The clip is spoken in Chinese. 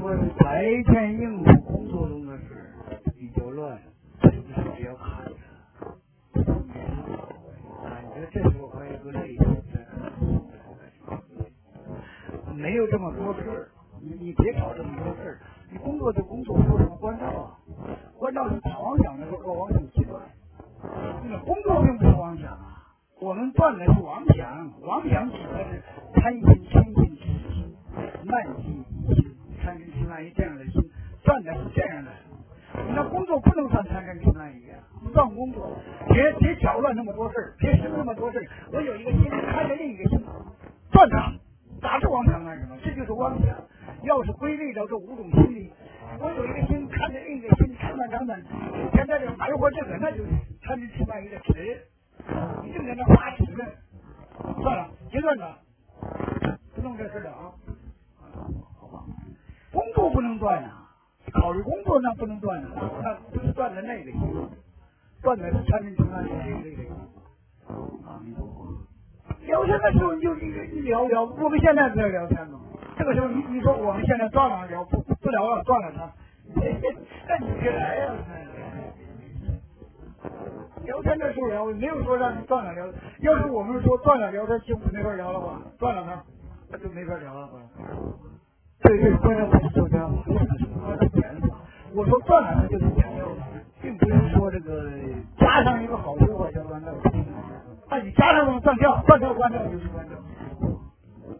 果是白天应付工作中的事比较乱，是不是只要看着？你说这时候还有个累的，没有这么多事，你别找这么多事，你工作就工作，有什么关照啊？关照是打妄想的时候，妄想习惯。那工作并不是妄想啊，我们断的是妄想，妄想指的是贪心、嗔心、痴心、慢心、疑心、贪嗔痴慢疑这样的心，断的是这样的。你那工作不能算贪嗔痴慢疑啊，断工作，别搅乱那么多事，别生那么多事。我有一个心看着另一个心，断它，打住妄想干什么？这就是妄想。要是归类到这5种心理，我有一个心看着另一个心，长短，现在这埋活这个，那就是贪嗔痴慢疑的痴。你正在那发痴呢，算了，结断了，不弄这事了啊！好吧，工作不能断啊，考虑工作那不能断啊，那不是断的那个心，断的是贪嗔痴慢疑这个心啊！聊天的时候你就聊，我们现在在聊天嘛。这个时候你说我们现在照样聊，不聊了，断了它，那你别来呀！聊天的时候聊，没有说让你断了聊。要是我们说断了聊，他就没法聊了吧？断了他就没法聊了吧？对，关键不是说这样，关键点是我说断了，它就是点掉，并不是说这个加上一个好修或者关掉。那你加上断掉，关掉就是关掉。